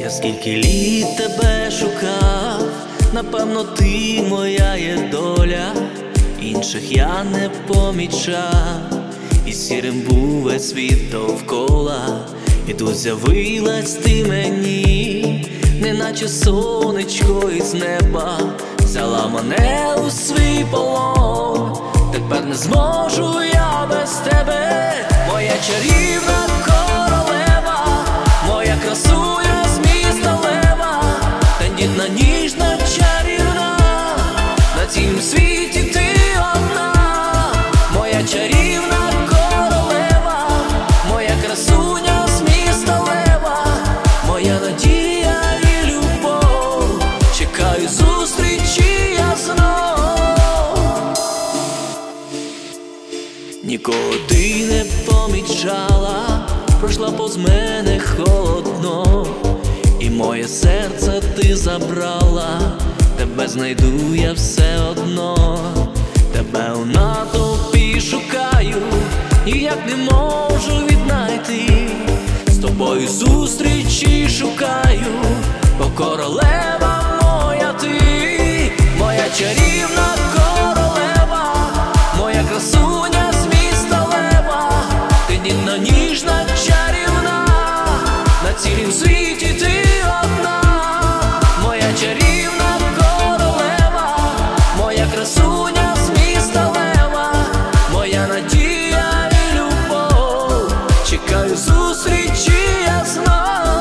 Я скільки літ тебе шукав, напевно, ти моя є доля, інших я не помічав, і сірим був весь світ довкола, і тут з'явилась ти мені, неначе сонечко із неба, взяла мене у свій полон. Тепер не зможу я без тебе, моя чарівна королева, моя красуня з міста Лева, тендітна, ніжна, чарівна, на цілім світі ти одна, моя чарівна королева, моя красуня з міста Лева, моя надія і любов, чекаю зустрічі я знов. Нікого ти не помічала, пройшла повз мене холодно, і моє серце ти забрала, тебе знайду я все одно, тебе у натовпі шукаю, ніяк не можу віднайти, з тобою зустрічі шукаю, бо королева моя ти, моя чарівна королева, моя красуня з міста Лева, тендітна, ніжна, чарівна, на цілім світі ти одна, моя чарівна королева, моя красуня з міста Лева, моя надія і любов, чекаю зустрічі я знов.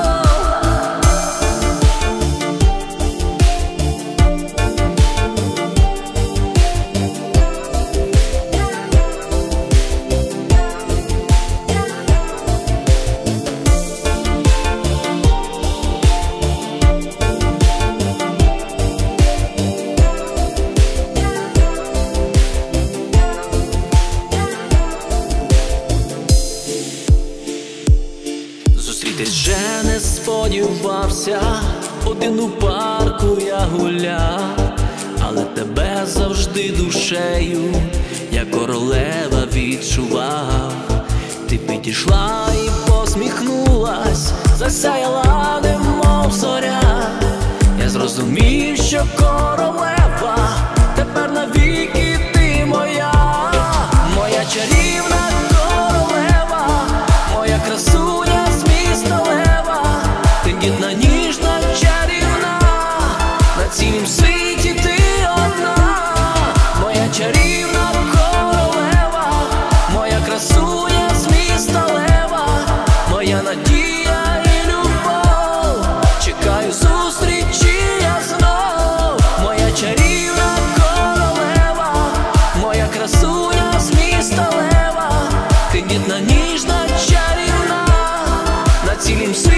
Зустрітись вже не сподівався, один у парку я гуляв, але тебе завжди душею, я королева відчував. Ти підійшла і посміхнулась, засяяла немов зоря, я зрозумів, що королева, тепер навіки ти моя, моя чарівна королева, моя красуня з міста Лева, тендітна, ніжна, чарівна, на цілім світі ти одна, моя чарівна королева, моя красуня з міста Лева, моя надія і любов, чекаю зустрічі я знов, моя чарівна королева, моя красуня з міста Лева, тендітна, ніжна, чарівна, на цілім світі